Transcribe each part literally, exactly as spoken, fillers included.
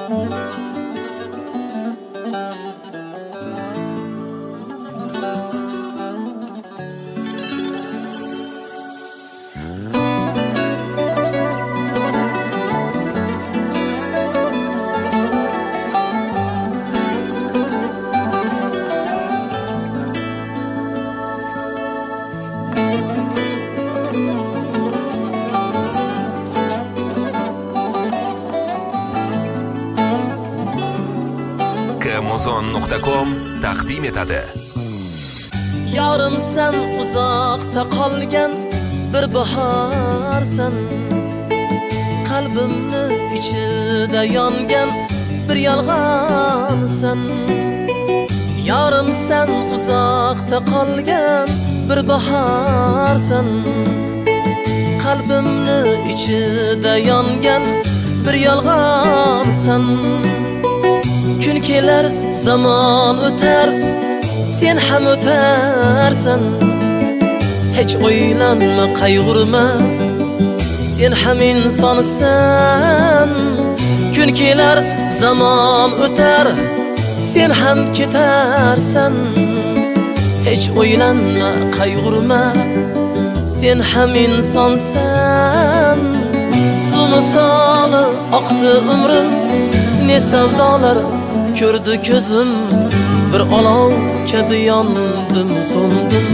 amazon nuqta com taqdim etadi. Yarim sen uzoqda qolgan bir baharsan, qalbimni ichida yongan bir yolg'onsan. Yarim sen uzoqda qolgan bir baharsan, qalbimni ichida yongan bir yolg'onsan. Kun kelar, zaman o'tar, sen ham o'tarsan. Hech o'ylanma, qayg'urma, sen ham insonsan. Kun kelar, zaman o'tar, sen ham ketarsan. Hech o'ylanma, qayg'urma, sen ham insonsan. Su misoli oqdi umrim, ne savdolar ko'rdi ko'zim, bir olov kabi yondim, so'ndim.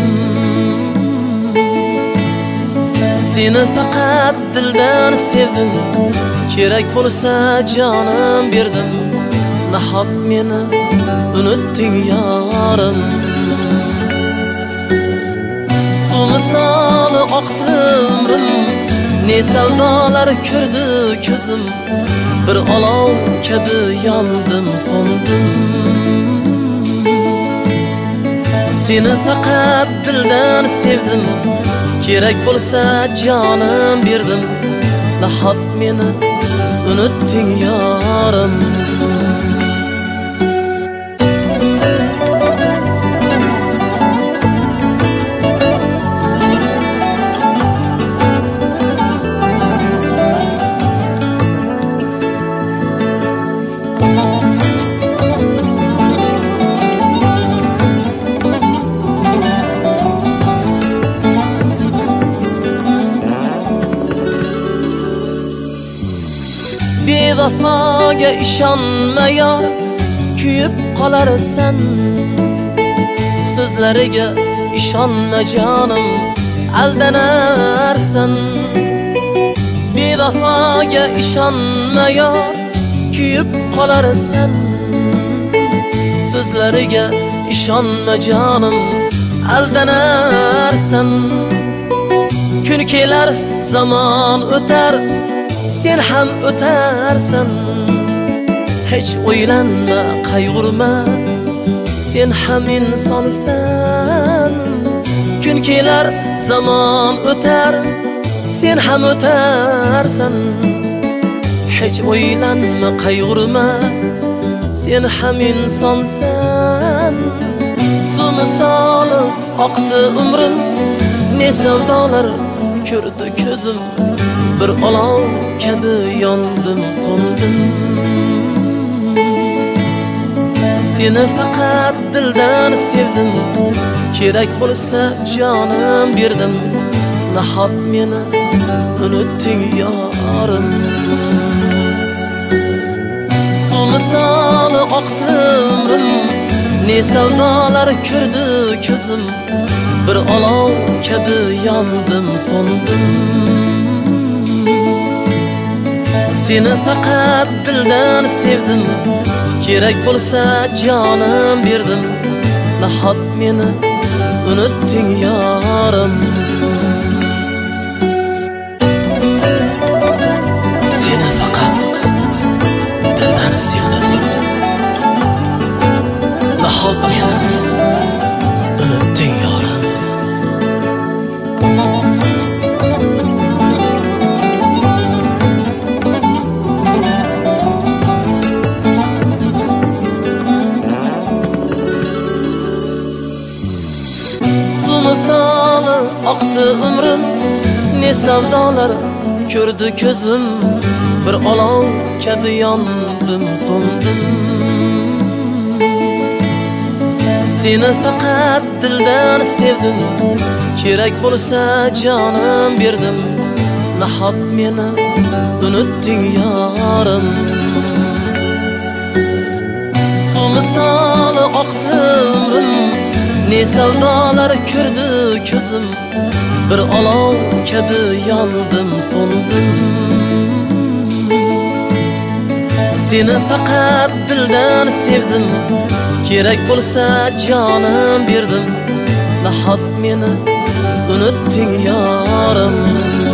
Seni faqat dildan sevdim, kerak bo'lsa jonim berdim. Nahot meni unutding yorim. Su misoli oqdi umrim, ne savdolar ko'rdi ko'zim, bir olov kabi yondim, so'ndim. Seni faqat dildan sevdim, kerak bo'lsa jonim berdim. Nahot meni unutding yorim. Bevafoga ishonma yor, kuyib qolarsan. So'zlariga ishonma jonim, aldanarsan. Bevafoga ishonma yor, kuyib qolarsan. So'zlariga ishonma jonim, aldanarsan. Kun kelar, zaman o'tar, sen ham o'tarsan. Hech o'ylanma, qayg'urma, sen ham insonsan. Kun kelar, zaman o'tar, sen ham o'tarsan. Hech o'ylanma, qayg'urma, sen ham insonsan. Su misoli oqdi umrim, ne savdolar ko'rdi ko'zim, bir olov kabi yondim, so'ndim. Seni faqat dildan sevdim, kerak bo'lsa jonim berdim. Nahot meni unutding yorim. Su misoli oqdi umrim, ne savdolar ko'rdi ko'zim, bir olov kabi yondim, so'ndim. Seni faqat dildan sevdim, kerak bo'lsa jonim berdim. Nahot meni unutding yorim. Seni faqat dildan sevdim, nahot meni unutding yorim. Oqdi umrim, ne savdolar ko'rdi ko'zim, bir olov kabi yondim so'ndim. Seni faqat dildan sevdim, kerak bo'lsa jonim berdim. Nahot meni unutding yorim. Suv misoli oqdi umrim, ne savdolar ko'rdi ko'zim. Bir olov kabi yondim so'ndim. Seni faqat dildan sevdim, kerak bo'lsa jonim berdim. Nahot meni unutding yorim.